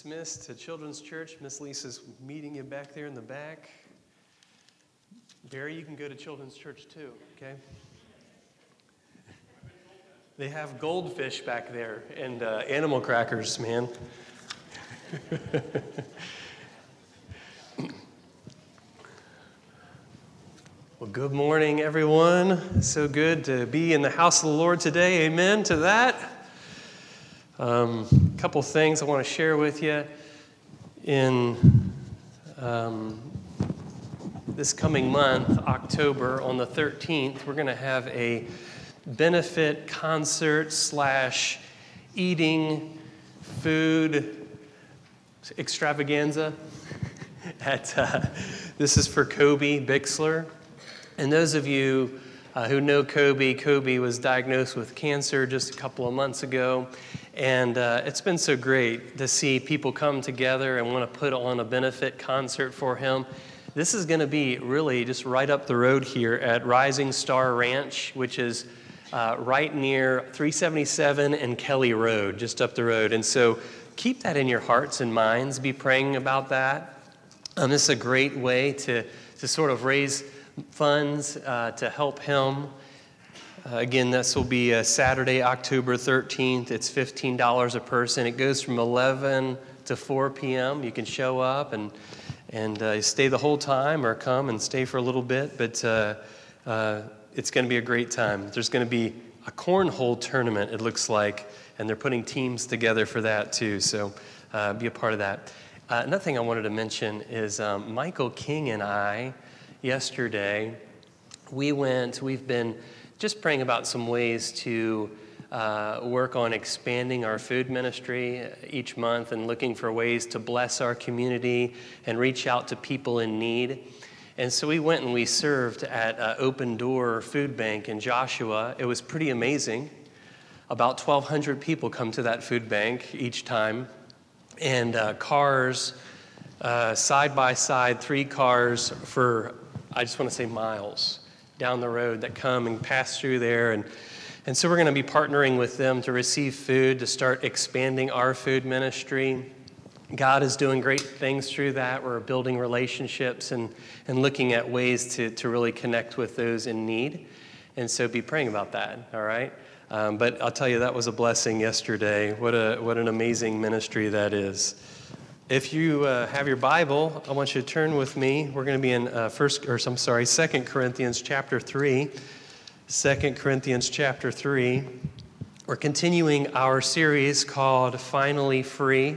dismissed to Children's Church. Miss Lisa's meeting you back there in the back. Barry, you can go to Children's Church too, okay? They have goldfish back there and animal crackers, man. Well, good morning, everyone. So good to be in the house of the Lord today. Amen to that. A couple things I want to share with you. In this coming month, October, on the 13th, we're going to have a benefit concert / eating food extravaganza. This is for Kobe Bixler. And those of you who know Kobe was diagnosed with cancer just a couple of months ago. And it's been so great to see people come together and want to put on a benefit concert for him. This is going to be really just right up the road here at Rising Star Ranch, which is right near 377 and Kelly Road, just up the road. And so keep that in your hearts and minds. Be praying about that. This is a great way to sort of raise funds to help him. Again, this will be Saturday, October 13th. It's $15 a person. It goes from 11 to 4 p.m. You can show up and stay the whole time or come and stay for a little bit. But it's going to be a great time. There's going to be a cornhole tournament, it looks like, and they're putting teams together for that too. So be a part of that. Another thing I wanted to mention is Michael King and I, yesterday, we've been just praying about some ways to work on expanding our food ministry each month and looking for ways to bless our community and reach out to people in need. And so we went and we served at Open Door Food Bank in Joshua. It was pretty amazing. About 1,200 people come to that food bank each time. And cars, side by side, 3 cars for, I just want to say miles down the road that come and pass through there. And so we're going to be partnering with them to receive food, to start expanding our food ministry. God is doing great things through that. We're building relationships and looking at ways to really connect with those in need. And so be praying about that, all right? But I'll tell you, that was a blessing yesterday. What an amazing ministry that is. If you have your Bible, I want you to turn with me. We're going to be in 2 Corinthians chapter 3. 2 Corinthians chapter 3. We're continuing our series called Finally Free.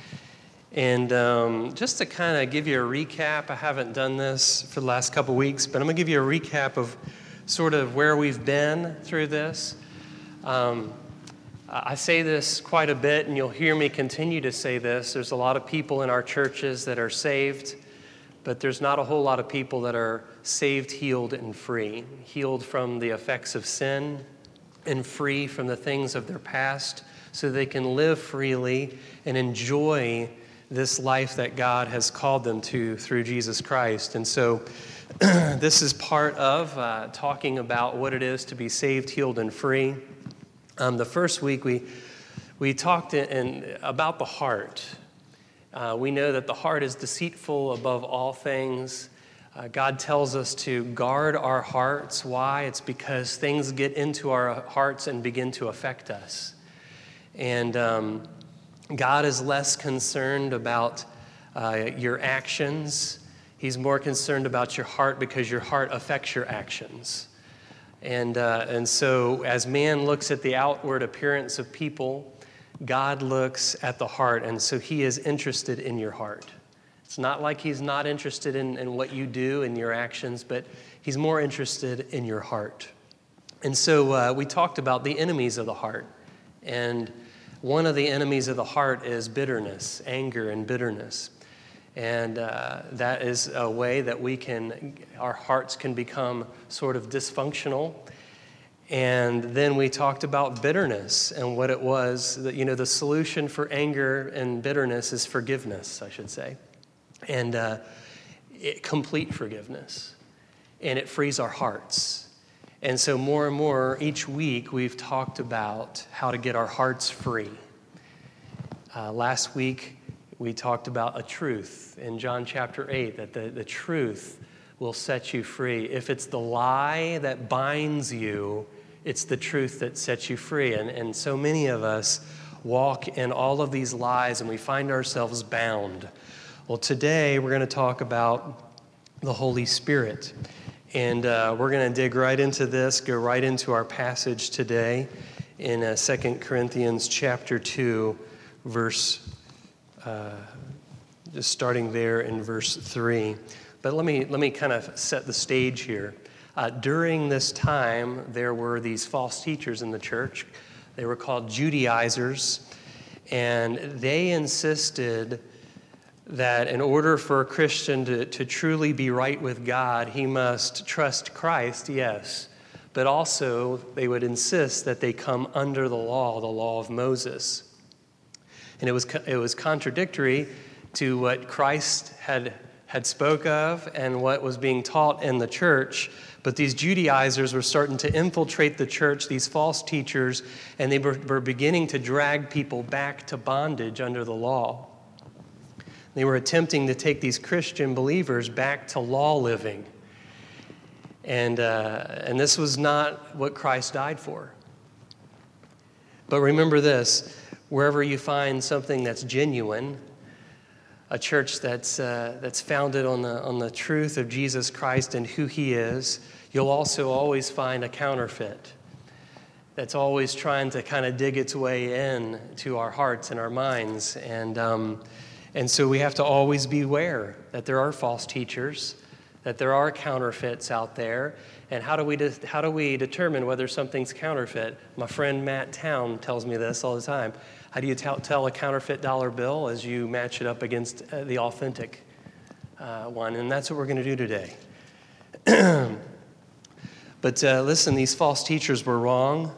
And just to kind of give you a recap, I haven't done this for the last couple weeks, but I'm going to give you a recap of sort of where we've been through this. I say this quite a bit, and you'll hear me continue to say this. There's a lot of people in our churches that are saved, but there's not a whole lot of people that are saved, healed, and free. Healed from the effects of sin and free from the things of their past so they can live freely and enjoy this life that God has called them to through Jesus Christ. And so this is part of talking about what it is to be saved, healed, and free. The first week we talked about the heart. We know that the heart is deceitful above all things. God tells us to guard our hearts. Why? It's because things get into our hearts and begin to affect us. And God is less concerned about your actions. He's more concerned about your heart because your heart affects your actions. And so as man looks at the outward appearance of people, God looks at the heart, and so he is interested in your heart. It's not like he's not interested in what you do and your actions, but he's more interested in your heart. And so we talked about the enemies of the heart. And one of the enemies of the heart is bitterness, anger and bitterness. And that is a way that our hearts can become sort of dysfunctional. And then we talked about bitterness and what it was. The solution for anger and bitterness is forgiveness, I should say. And complete forgiveness. And it frees our hearts. And so more and more each week we've talked about how to get our hearts free. Last week we talked about a truth in John chapter 8, that the truth will set you free. If it's the lie that binds you, it's the truth that sets you free. And so many of us walk in all of these lies and we find ourselves bound. Well, today we're going to talk about the Holy Spirit. And we're going to dig right into this, go right into our passage today in 2 Corinthians chapter 2, just starting there in verse 3. But let me kind of set the stage here. During this time, there were these false teachers in the church. They were called Judaizers, and they insisted that in order for a Christian to truly be right with God, he must trust Christ, yes, but also they would insist that they come under the law of Moses. And it was contradictory to what Christ had spoke of and what was being taught in the church. But these Judaizers were starting to infiltrate the church, these false teachers, and they were beginning to drag people back to bondage under the law. They were attempting to take these Christian believers back to law living. And this was not what Christ died for. But remember this, wherever you find something that's genuine, a church that's founded on the truth of Jesus Christ and who he is, you'll also always find a counterfeit that's always trying to kind of dig its way in to our hearts and our minds. And so we have to always beware that there are false teachers, that there are counterfeits out there. And how do we determine whether something's counterfeit? My friend Matt Town tells me this all the time. How do you tell a counterfeit dollar bill? As you match it up against the authentic one. And that's what we're going to do today. But listen, these false teachers were wrong.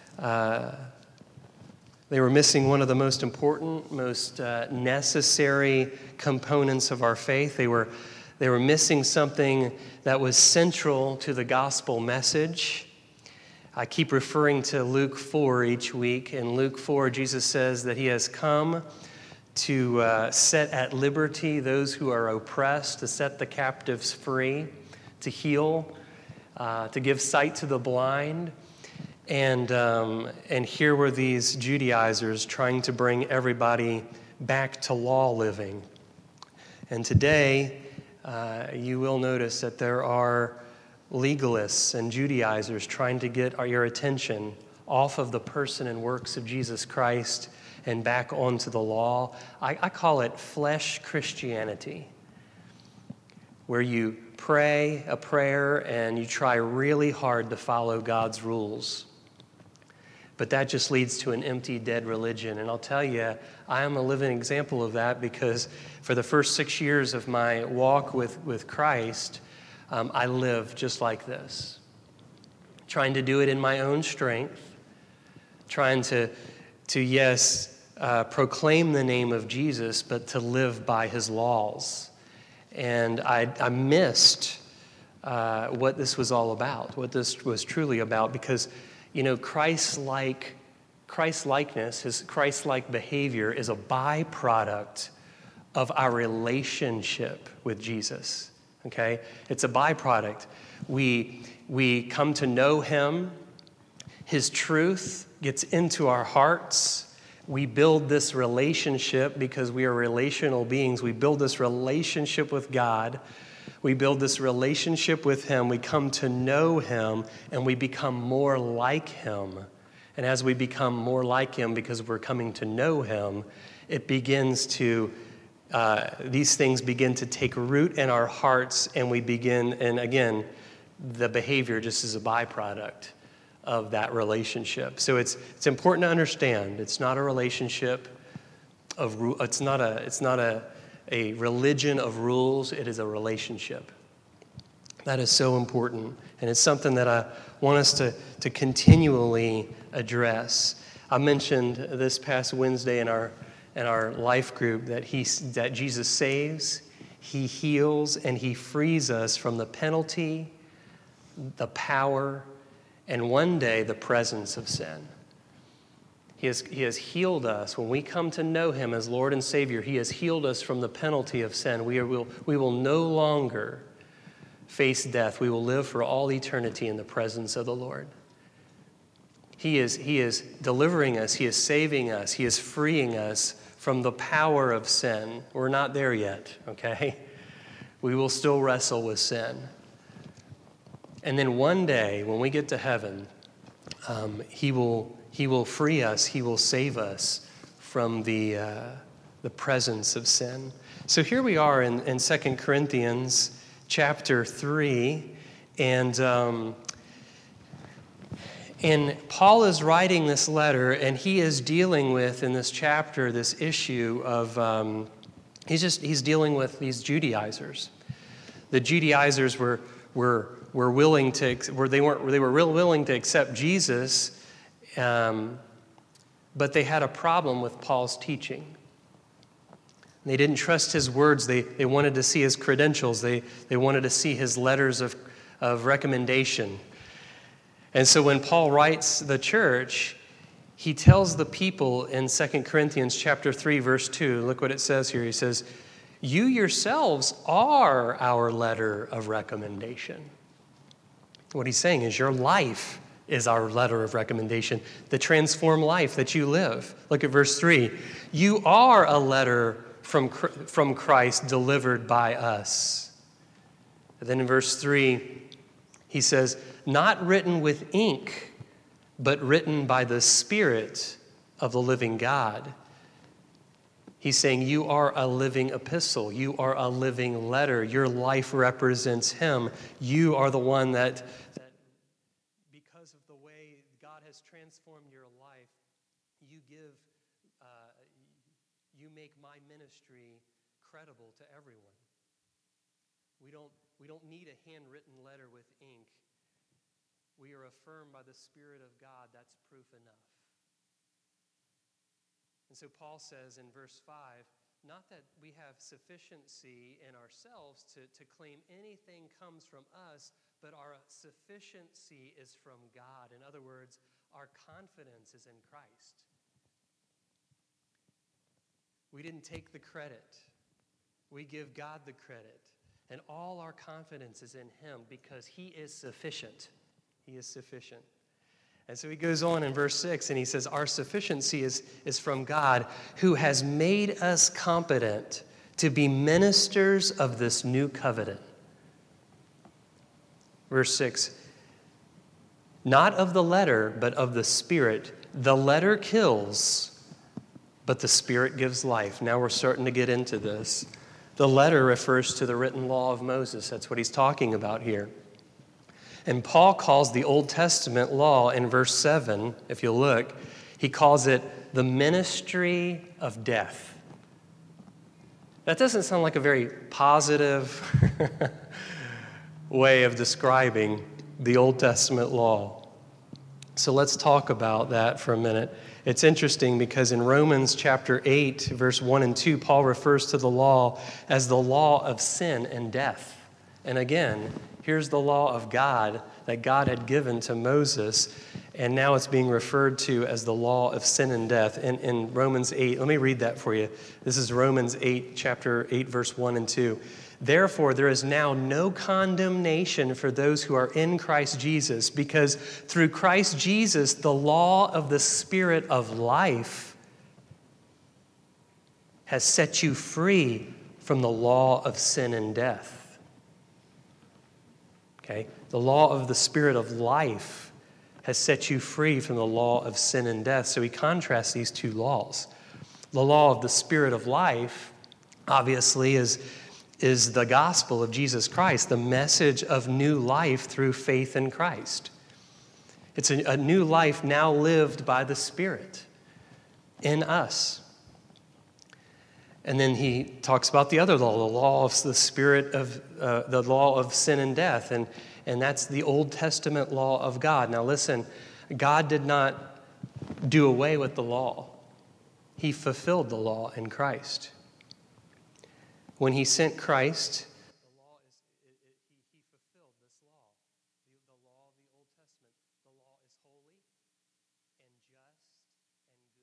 They were missing one of the most important, most necessary components of our faith. They were missing something that was central to the gospel message. I keep referring to Luke 4 each week. In Luke 4, Jesus says that he has come to set at liberty those who are oppressed, to set the captives free, to heal, to give sight to the blind. And here were these Judaizers trying to bring everybody back to law living. And today, you will notice that there are legalists and Judaizers trying to get your attention off of the person and works of Jesus Christ and back onto the law. I call it flesh Christianity, where you pray a prayer and you try really hard to follow God's rules. But that just leads to an empty, dead religion. And I'll tell you, I am a living example of that because for the first 6 years of my walk with Christ, I lived just like this, trying to do it in my own strength, trying to proclaim the name of Jesus, but to live by his laws. And I missed what this was all about, what this was truly about, because Christ-likeness, his Christ-like behavior is a byproduct of our relationship with Jesus, okay? It's a byproduct. We come to know him. His truth gets into our hearts. We build this relationship because we are relational beings. We build this relationship with God. We build this relationship with him. We come to know him, and we become more like him. And as we become more like him because we're coming to know him, these things begin to take root in our hearts, and and again, the behavior just is a byproduct of that relationship. So it's important to understand it's not a relationship it's not a religion of rules. It is a relationship. That is so important, and it's something that I want us to continually address. I mentioned this past Wednesday in our life group that Jesus saves, he heals, and he frees us from the penalty, the power, and one day the presence of sin. He has healed us. When we come to know him as Lord and Savior, he has healed us from the penalty of sin. We will no longer face death. We will live for all eternity in the presence of the Lord. He is delivering us. He is saving us. He is freeing us from the power of sin. We're not there yet, okay? We will still wrestle with sin. And then one day, when we get to heaven, he will free us. He will save us from the presence of sin. So here we are in 2 Corinthians chapter 3, and Paul is writing this letter, and he is dealing with, in this chapter, this issue of, he's dealing with these Judaizers. The Judaizers were willing to, they were real willing to accept Jesus, but they had a problem with Paul's teaching. They didn't trust his words. They wanted to see his credentials. They wanted to see his letters of recommendation. And so when Paul writes the church, he tells the people in 2 Corinthians chapter 3, verse 2, look what it says here. He says, "You yourselves are our letter of recommendation." What he's saying is your life is our letter of recommendation, the transformed life that you live. Look at verse 3. "You are a letter from Christ delivered by us." And then in verse 3, he says, "Not written with ink, but written by the Spirit of the living God." He's saying you are a living epistle. You are a living letter. Your life represents him. You are the one that because of the way God has transformed your life, you make my ministry credible to everyone. We don't need a handwritten letter with ink. We are affirmed by the Spirit of God. That's proof enough. And so Paul says in verse 5, not that we have sufficiency in ourselves to claim anything comes from us, but our sufficiency is from God. In other words, our confidence is in Christ. We didn't take the credit. We give God the credit. And all our confidence is in him because he is sufficient. He is sufficient. And so he goes on in verse 6 and he says, our sufficiency is from God, who has made us competent to be ministers of this new covenant. Verse 6, not of the letter, but of the Spirit. The letter kills, but the Spirit gives life. Now we're starting to get into this. The letter refers to the written law of Moses. That's what he's talking about here. And Paul calls the Old Testament law in verse 7, if you'll look, he calls it the ministry of death. That doesn't sound like a very positive way of describing the Old Testament law. So let's talk about that for a minute. It's interesting because in Romans chapter 8, verse 1 and 2, Paul refers to the law as the law of sin and death. And again, here's the law of God that God had given to Moses, and now it's being referred to as the law of sin and death. In Romans 8, let me read that for you. This is Romans 8, chapter 8, verse 1 and 2. Therefore, there is now no condemnation for those who are in Christ Jesus, because through Christ Jesus, the law of the Spirit of life has set you free from the law of sin and death. Okay? The law of the Spirit of life has set you free from the law of sin and death. So he contrasts these two laws. The law of the Spirit of life, obviously, is the gospel of Jesus Christ, the message of new life through faith in Christ. It's a new life now lived by the Spirit in us. And then he talks about the other law, the law of the Spirit of the law of sin and death, and that's the Old Testament law of God. Now listen, God did not do away with the law. He fulfilled the law in Christ. When he sent Christ, the law he fulfilled this law. The law of the Old Testament. The law is holy and just and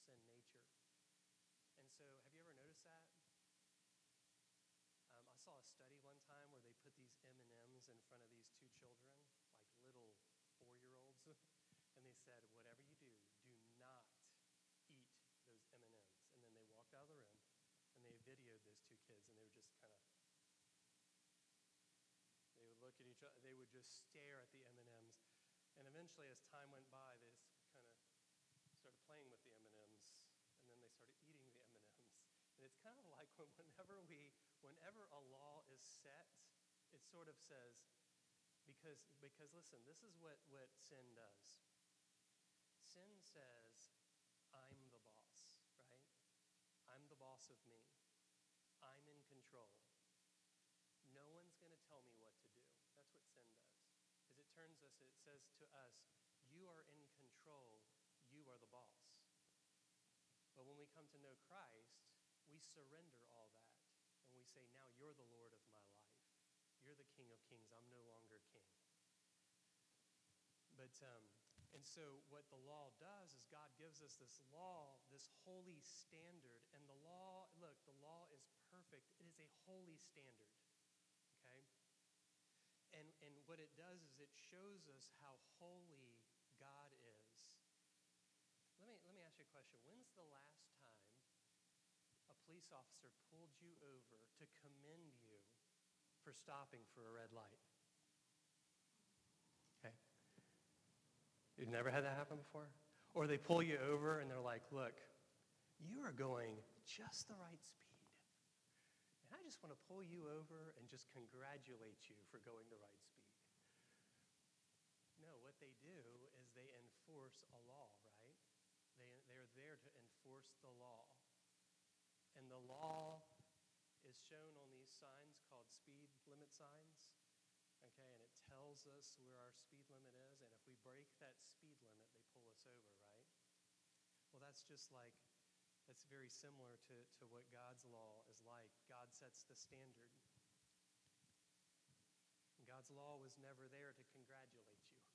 sin nature. And so have you ever noticed that? I saw a study one time where they put these M&Ms in front of these two children, like little 4-year-olds, and they said, whatever you do not eat those M&Ms. And then they walked out of the room, and they videoed those two kids, and they would just kind of, they would look at each other, they would just stare at the M&Ms. And eventually, as time went by, they just kind of started playing with the M&Ms, and then they started eating the M&Ms. And it's kind of like whenever a law is set, it sort of says, because listen, this is what sin does. Sin says, I'm the boss, right? I'm the boss of me. I'm in control. No one's going to tell me what to do. That's what sin does. Is it says to us, you are in control, you are the boss. But when we come to know Christ, we surrender all that. And we say, now you're the Lord of my life. You're the King of Kings. I'm no longer king. But, and so what the law does is God gives us this law, this holy standard. And the law is perfect. It is a holy standard. Okay? And what it does is it shows us how holy God is. Let me ask you a question. When's the last time a police officer pulled you over to commend you for stopping for a red light? Okay. You've never had that happen before? Or they pull you over and they're like, look, you are going just the right speed. And I just want to pull you over and just congratulate you for going the right speed. No, what they do is they enforce a law, right? They're there to enforce the law. And the law is shown on these signs called speed limit signs. Okay, and it tells us where our speed limit is, and if we break that speed limit, they pull us over, right? Well, that's very similar to what God's law is like. God sets the standard. And God's law was never there to congratulate you.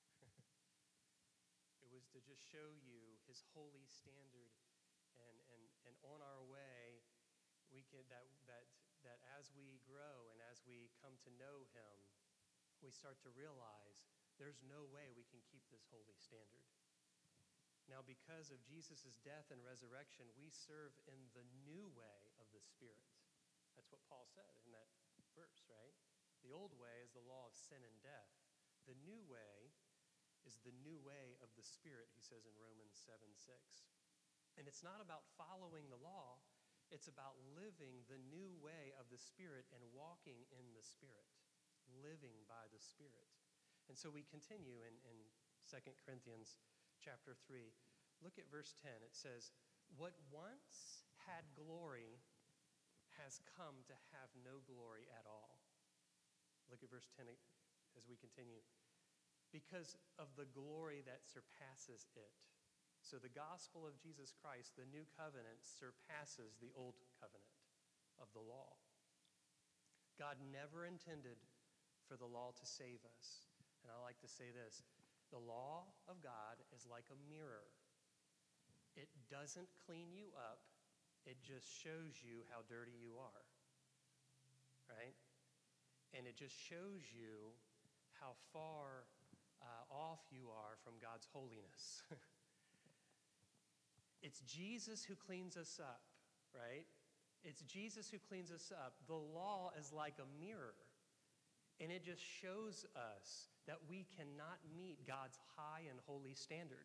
It was to just show you his holy standard, and on our way, we can that as we grow and as we come to know him, we start to realize there's no way we can keep this holy standard. Now, because of Jesus' death and resurrection, we serve in the new way of the Spirit. That's what Paul said in that verse, right? The old way is the law of sin and death. The new way is the new way of the Spirit, he says in Romans 7:6. And it's not about following the law. It's about living the new way of the Spirit and walking in the Spirit, living by the Spirit. And so we continue in 2 Corinthians chapter 3. Look at verse 10. It says, what once had glory has come to have no glory at all. Look at verse 10 as we continue. Because of the glory that surpasses it. So the gospel of Jesus Christ, the new covenant, surpasses the old covenant of the law. God never intended for the law to save us. And I like to say this, the law of God is like a mirror. It doesn't clean you up, it just shows you how dirty you are, right? And it just shows you how far off you are from God's holiness. It's Jesus who cleans us up, right? It's Jesus who cleans us up. The law is like a mirror, and it just shows us that we cannot meet God's high and holy standard.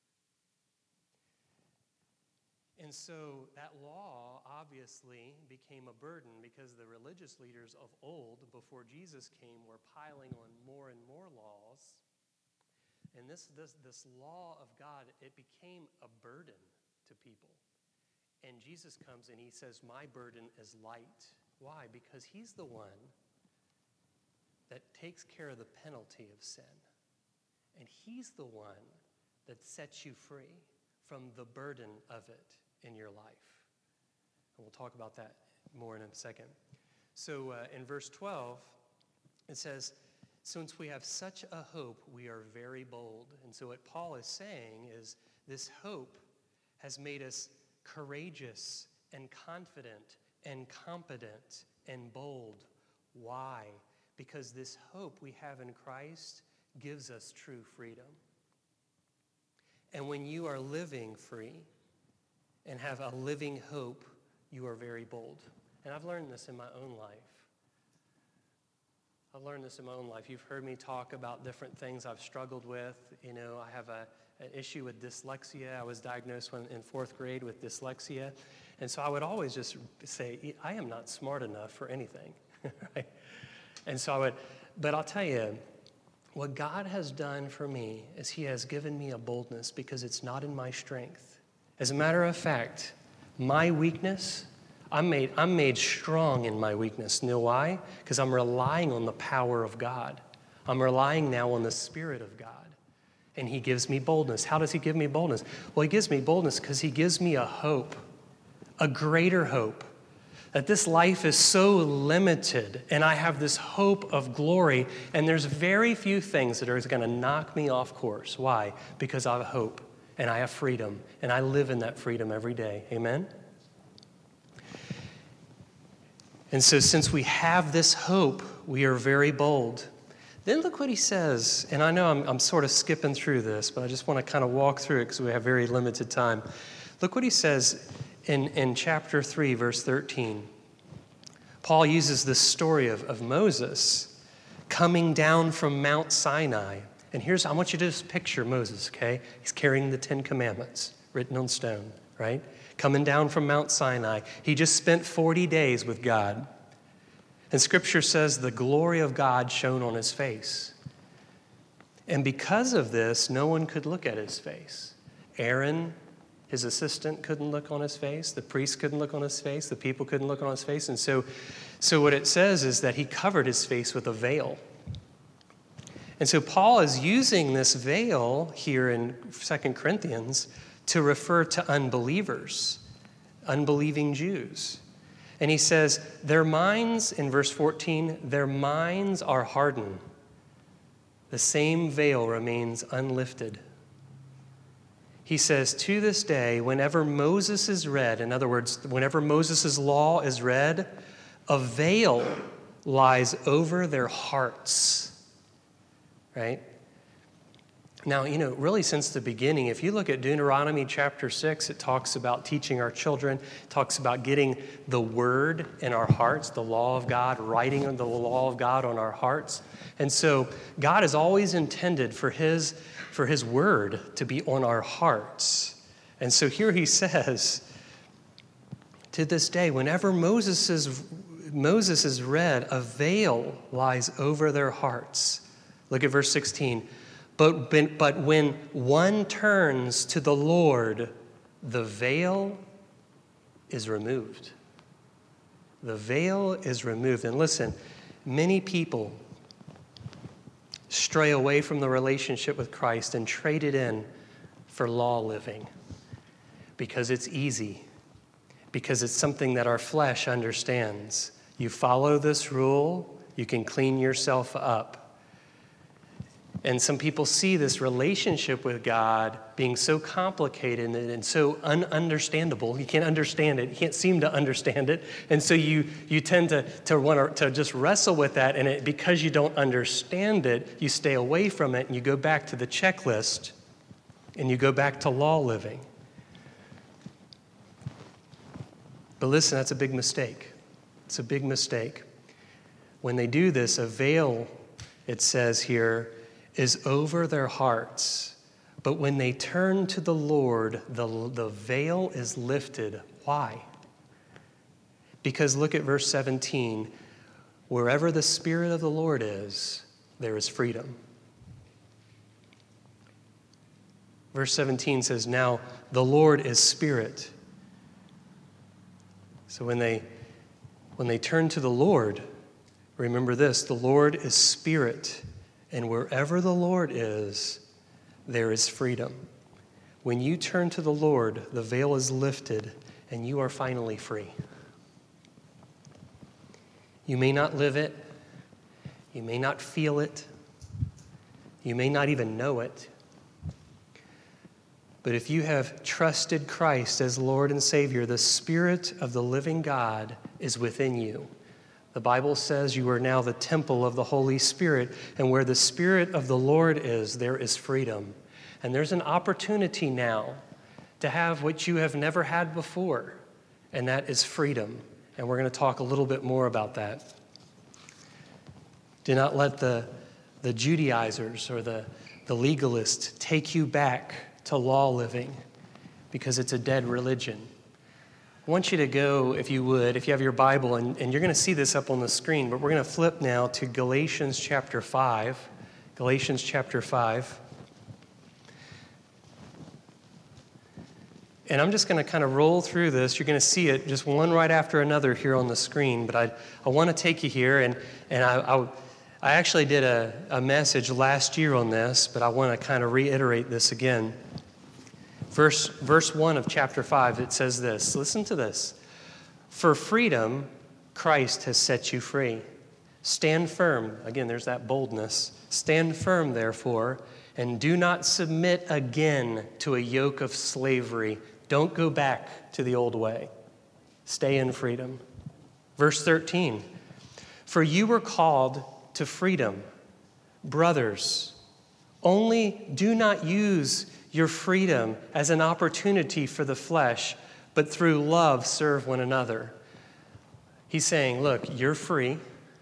And so that law obviously became a burden because the religious leaders of old, before Jesus came, were piling on more and more laws. And this law of God, it became a burden to people. And Jesus comes and he says, my burden is light. Why? Because he's the one that takes care of the penalty of sin. And he's the one that sets you free from the burden of it in your life. And we'll talk about that more in a second. So in verse 12, it says, since we have such a hope, we are very bold. And so what Paul is saying is this hope has made us courageous and confident and competent and bold. Why? Because this hope we have in Christ gives us true freedom. And when you are living free and have a living hope, you are very bold. And I've learned this in my own life. You've heard me talk about different things I've struggled with. I have an issue with dyslexia. I was diagnosed in fourth grade with dyslexia. And so I would always just say, I am not smart enough for anything. Right? And so but I'll tell you, what God has done for me is he has given me a boldness because it's not in my strength. As a matter of fact, my weakness, I'm made strong in my weakness. You know why? Because I'm relying on the power of God. I'm relying now on the Spirit of God. And he gives me boldness. How does he give me boldness? Well, he gives me boldness because he gives me a hope, a greater hope, that this life is so limited and I have this hope of glory, and there's very few things that are going to knock me off course. Why? Because I have hope and I have freedom, and I live in that freedom every day. Amen? And so since we have this hope, we are very bold. Then look what he says, and I know I'm sort of skipping through this, but I just want to kind of walk through it because we have very limited time. Look what he says in chapter 3, verse 13. Paul uses this story of Moses coming down from Mount Sinai. And I want you to just picture Moses, okay? He's carrying the 10 Commandments written on stone, right? Coming down from Mount Sinai. He just spent 40 days with God. And Scripture says the glory of God shone on his face. And because of this, no one could look at his face. Aaron, his assistant, couldn't look on his face. The priest couldn't look on his face. The people couldn't look on his face. And so what it says is that he covered his face with a veil. And so Paul is using this veil here in 2 Corinthians to refer to unbelievers, unbelieving Jews. And he says, their minds, in verse 14, their minds are hardened. The same veil remains unlifted. He says, to this day, whenever Moses is read, in other words, whenever Moses' law is read, a veil lies over their hearts, right? Now, really since the beginning, if you look at Deuteronomy chapter 6, it talks about teaching our children, it talks about getting the word in our hearts, the law of God, writing the law of God on our hearts. And so God has always intended for his word to be on our hearts. And so here he says, to this day, whenever Moses is read, a veil lies over their hearts. Look at verse 16. But when one turns to the Lord, the veil is removed. The veil is removed. And listen, many people stray away from the relationship with Christ and trade it in for law living because it's easy, because it's something that our flesh understands. You follow this rule, you can clean yourself up. And some people see this relationship with God being so complicated and so ununderstandable. You can't understand it. You can't seem to understand it. And so you tend to want to just wrestle with that. And because you don't understand it, you stay away from it and you go back to the checklist and you go back to law living. But listen, that's a big mistake. It's a big mistake. When they do this, a veil, it says here, is over their hearts. But when they turn to the Lord, the veil is lifted. Why? Because look at verse 17. Wherever the Spirit of the Lord is, there is freedom. Verse 17 says, now the Lord is Spirit. So when they turn to the Lord, remember this, the Lord is Spirit. And wherever the Lord is, there is freedom. When you turn to the Lord, the veil is lifted, and you are finally free. You may not live it. You may not feel it. You may not even know it. But if you have trusted Christ as Lord and Savior, the Spirit of the living God is within you. The Bible says you are now the temple of the Holy Spirit, and where the Spirit of the Lord is, there is freedom. And there's an opportunity now to have what you have never had before, and that is freedom. And we're going to talk a little bit more about that. Do not let the Judaizers or the legalists take you back to law living, because it's a dead religion. I want you to go, if you would, if you have your Bible, and you're going to see this up on the screen, but we're going to flip now to Galatians chapter 5. Galatians chapter 5. And I'm just going to kind of roll through this. You're going to see it just one right after another here on the screen, but I want to take you here, and I actually did a message last year on this, but I want to kind of reiterate this again. Verse 1 of chapter 5, it says this. Listen to this. For freedom, Christ has set you free. Stand firm. Again, there's that boldness. Stand firm, therefore, and do not submit again to a yoke of slavery. Don't go back to the old way. Stay in freedom. Verse 13. For you were called to freedom. Brothers, only do not use your freedom as an opportunity for the flesh, but through love serve one another. He's saying, look, you're free.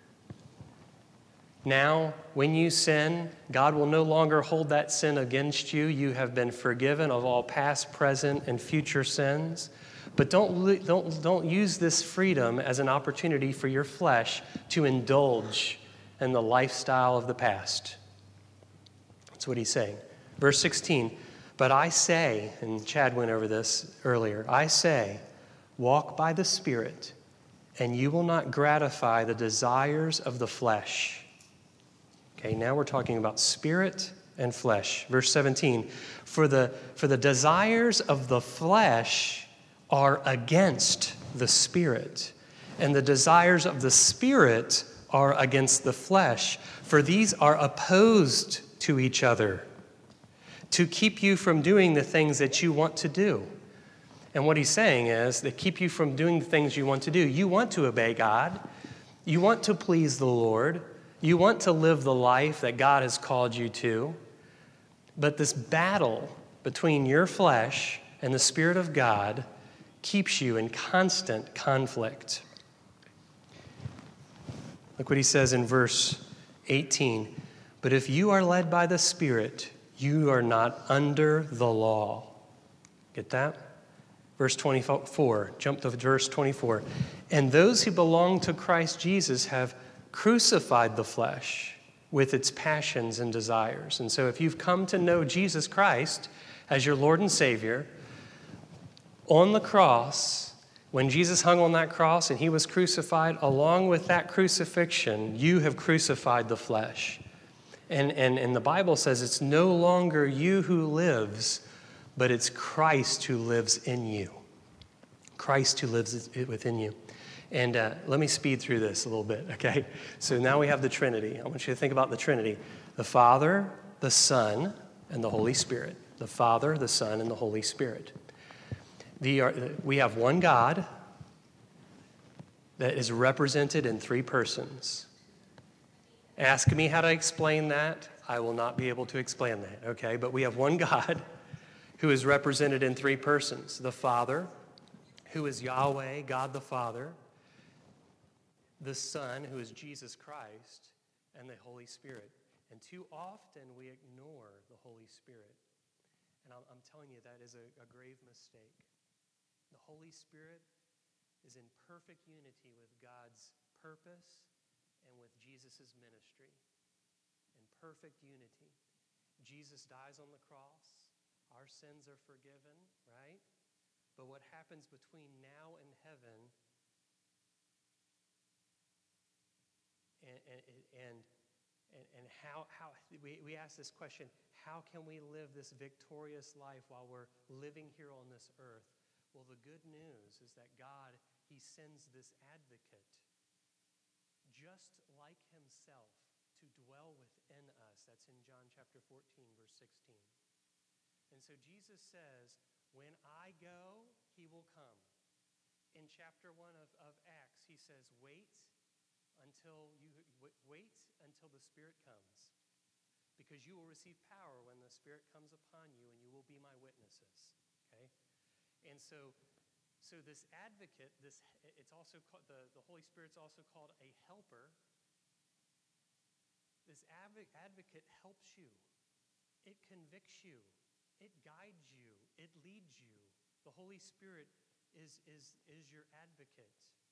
Now, when you sin, God will no longer hold that sin against you. You have been forgiven of all past, present, and future sins. But don't use this freedom as an opportunity for your flesh to indulge in the lifestyle of the past. That's what he's saying. Verse 16, but I say, and Chad went over this earlier, I say, walk by the Spirit, and you will not gratify the desires of the flesh. Okay, now we're talking about spirit and flesh. Verse 17, for the desires of the flesh are against the Spirit, and the desires of the Spirit are against the flesh, for these are opposed to each other, to keep you from doing the things that you want to do. And what he's saying is that keep you from doing the things you want to do. You want to obey God. You want to please the Lord. You want to live the life that God has called you to. But this battle between your flesh and the Spirit of God keeps you in constant conflict. Look what he says in verse 18. But if you are led by the Spirit, you are not under the law. Get that? Verse 24. Jump to verse 24. And those who belong to Christ Jesus have crucified the flesh with its passions and desires. And so if you've come to know Jesus Christ as your Lord and Savior, on the cross, when Jesus hung on that cross and he was crucified, along with that crucifixion, you have crucified the flesh. And the Bible says it's no longer you who lives, but it's Christ who lives in you. Christ who lives within you. And let me speed through this a little bit, okay? So now we have the Trinity. I want you to think about the Trinity. The Father, the Son, and the Holy Spirit. The Father, the Son, and the Holy Spirit. We have one God that is represented in three persons. Ask me how to explain that. I will not be able to explain that, okay? But we have one God who is represented in three persons. The Father, who is Yahweh, God the Father. The Son, who is Jesus Christ, and the Holy Spirit. And too often we ignore the Holy Spirit. And I'm telling you, that is a grave mistake. The Holy Spirit is in perfect unity with God's purpose and with Jesus' ministry. In perfect unity. Jesus dies on the cross. Our sins are forgiven, right? But what happens between now and heaven, and how we ask this question, how can we live this victorious life while we're living here on this earth? Well, the good news is that God, he sends this advocate just like himself to dwell within us. That's in John chapter 14, verse 16. And so Jesus says, when I go, he will come. In chapter 1 of Acts, he says, wait until the Spirit comes, because you will receive power when the Spirit comes upon you, and you will be my witnesses. Okay? And so this advocate, it's also called, the Holy Spirit's also called a helper. This advocate helps you. It convicts you. It guides you. It leads you. The Holy Spirit is your advocate.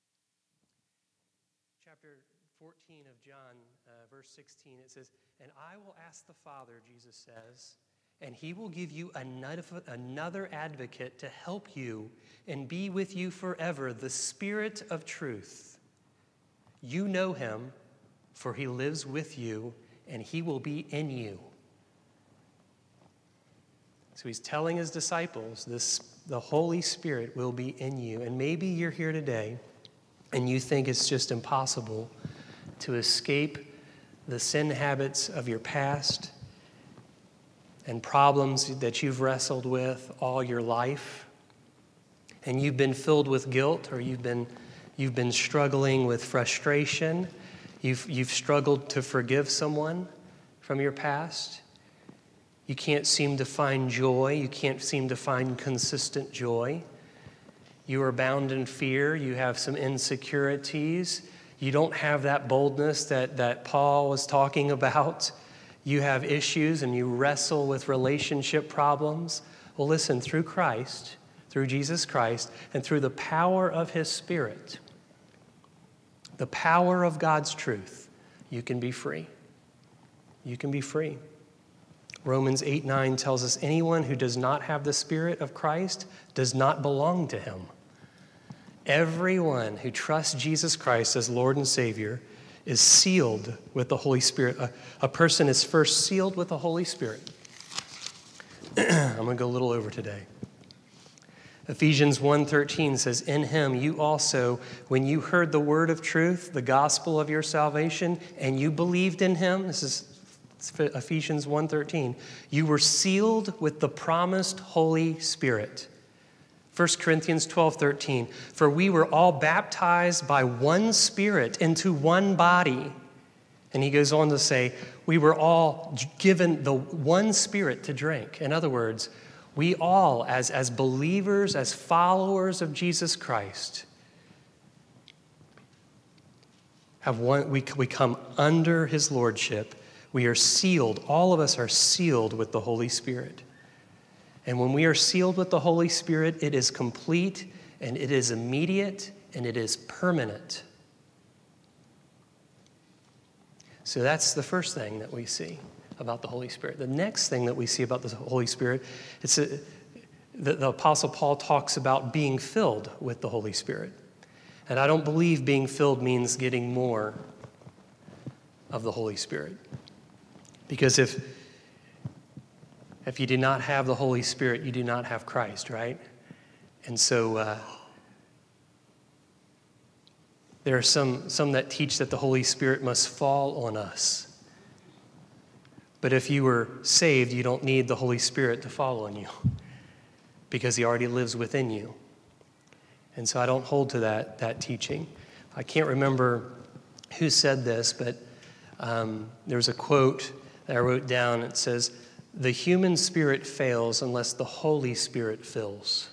Chapter 14 of John, verse 16, it says, and I will ask the Father, Jesus says, and he will give you another advocate to help you and be with you forever, the Spirit of truth. You know him, for he lives with you, and he will be in you. So he's telling his disciples, the Holy Spirit will be in you. And maybe you're here today, and you think it's just impossible to escape the sin habits of your past and problems that you've wrestled with all your life. And you've been filled with guilt, or you've been struggling with frustration. You've struggled to forgive someone from your past. You can't seem to find joy. You can't seem to find consistent joy. You are bound in fear. You have some insecurities. You don't have that boldness that Paul was talking about. You have issues and you wrestle with relationship problems. Well, listen, through Christ, through Jesus Christ, and through the power of his Spirit, the power of God's truth, you can be free. You can be free. Romans 8:9 tells us anyone who does not have the Spirit of Christ does not belong to him. Everyone who trusts Jesus Christ as Lord and Savior is sealed with the Holy Spirit. A person is first sealed with the Holy Spirit. I'm going to go a little over today. Ephesians 1:13 says, in him you also, when you heard the word of truth, the gospel of your salvation, and you believed in him, this is Ephesians 1:13, you were sealed with the promised Holy Spirit. 1 Corinthians 12:13, for we were all baptized by one Spirit into one body. And he goes on to say, we were all given the one Spirit to drink. In other words, we all, as believers, as followers of Jesus Christ, we come under his lordship. We are sealed. All of us are sealed with the Holy Spirit. And when we are sealed with the Holy Spirit, it is complete, and it is immediate, and it is permanent. So that's the first thing that we see about the Holy Spirit. The next thing that we see about the Holy Spirit, the Apostle Paul talks about being filled with the Holy Spirit. And I don't believe being filled means getting more of the Holy Spirit. Because if you do not have the Holy Spirit, you do not have Christ, right? And so there are some that teach that the Holy Spirit must fall on us. But if you were saved, you don't need the Holy Spirit to fall on you because he already lives within you. And so I don't hold to that teaching. I can't remember who said this, but there's a quote that I wrote down. It says, the human spirit fails unless the Holy Spirit fills.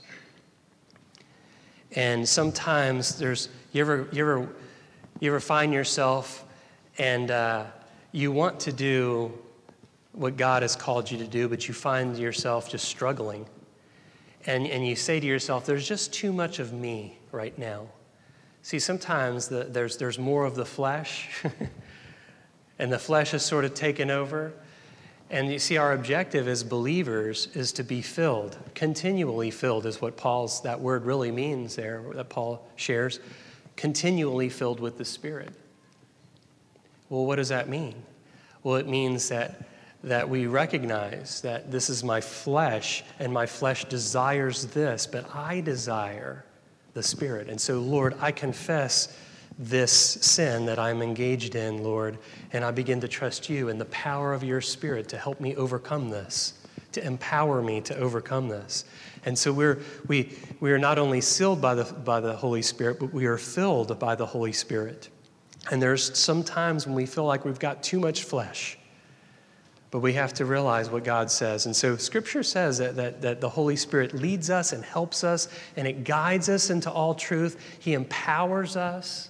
And sometimes you ever find yourself and you want to do what God has called you to do, but you find yourself just struggling. And you say to yourself, there's just too much of me right now. See, sometimes there's more of the flesh, and the flesh is sort of taken over. And you see, our objective as believers is to be filled. Continually filled is what that word really means there, that Paul shares. Continually filled with the Spirit. Well, what does that mean? Well, it means that we recognize that this is my flesh, and my flesh desires this, but I desire the Spirit. And so, Lord, I confess this sin that I'm engaged in, Lord, and I begin to trust you and the power of your Spirit to help me overcome this, to empower me to overcome this. And so we are not only sealed by the Holy Spirit, but we are filled by the Holy Spirit. And there's some times when we feel like we've got too much flesh, but we have to realize what God says. And so Scripture says that the Holy Spirit leads us and helps us, and it guides us into all truth. He empowers us.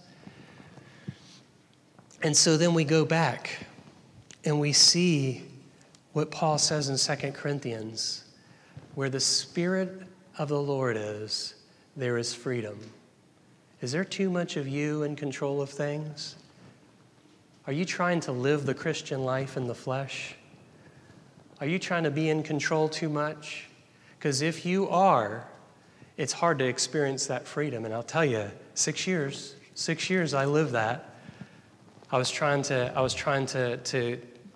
And so then we go back and we see what Paul says in 2 Corinthians, where the Spirit of the Lord is, there is freedom. Is there too much of you in control of things? Are you trying to live the Christian life in the flesh? Are you trying to be in control too much? Because if you are, it's hard to experience that freedom. And I'll tell you, 6 years I lived that. I was trying to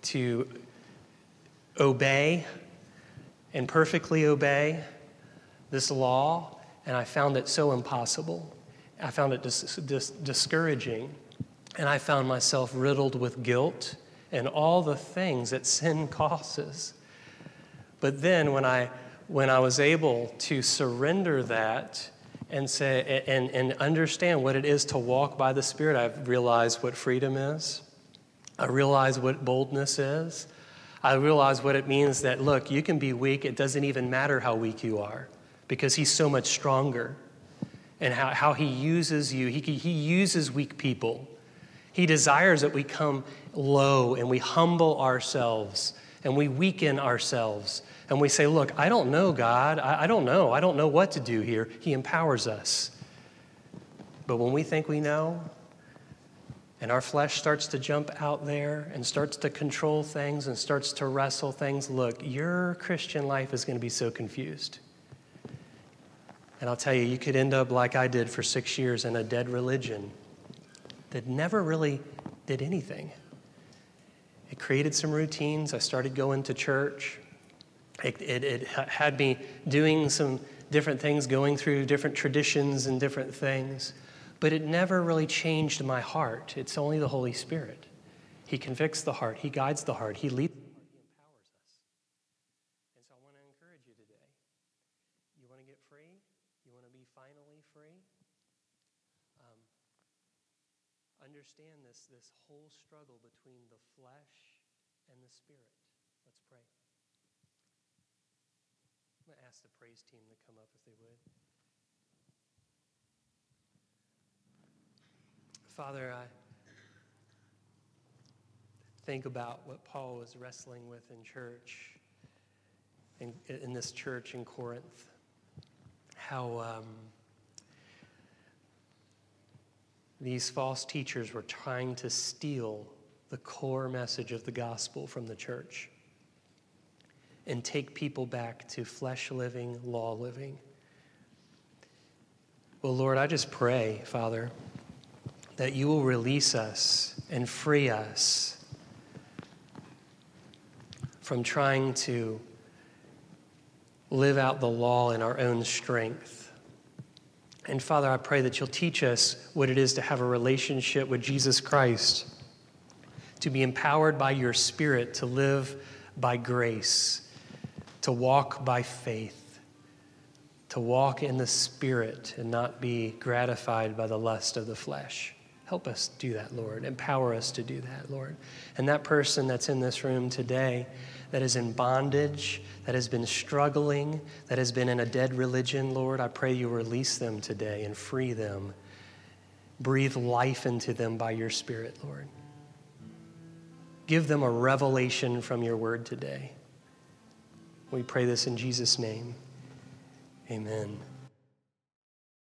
obey and perfectly obey this law, and I found it so impossible. I found it discouraging, and I found myself riddled with guilt and all the things that sin causes. But then when I was able to surrender that and say and understand what it is to walk by the Spirit, I've realized what freedom is. I realized what boldness is. I realized what it means that, look, you can be weak. It doesn't even matter how weak you are because he's so much stronger. And how he uses you. He uses weak people. He desires that we come low and we humble ourselves and we weaken ourselves. And we say, look, I don't know, God. I don't know. I don't know what to do here. He empowers us. But when we think we know, and our flesh starts to jump out there and starts to control things and starts to wrestle things, look, your Christian life is going to be so confused. And I'll tell you, you could end up like I did for 6 years in a dead religion that never really did anything. It created some routines. I started going to church. It had me doing some different things, going through different traditions and different things. But it never really changed my heart. It's only the Holy Spirit. He convicts the heart. He guides the heart. He leads the heart. He empowers us. And so I want to encourage you today. You want to get free? You want to be finally free? Understand this whole struggle between the flesh and the Spirit. Let's pray. I'm going to ask the praise team to come up if they would. Father, I think about what Paul was wrestling with in church, in this church in Corinth, how these false teachers were trying to steal the core message of the gospel from the church and take people back to flesh living, law living. Well, Lord, I just pray, Father, that you will release us and free us from trying to live out the law in our own strength. And Father, I pray that you'll teach us what it is to have a relationship with Jesus Christ, to be empowered by your Spirit, to live by grace, to walk by faith, to walk in the Spirit and not be gratified by the lust of the flesh. Help us do that, Lord. Empower us to do that, Lord. And that person that's in this room today that is in bondage, that has been struggling, that has been in a dead religion, Lord, I pray you release them today and free them. Breathe life into them by your Spirit, Lord. Give them a revelation from your word today. We pray this in Jesus' name. Amen.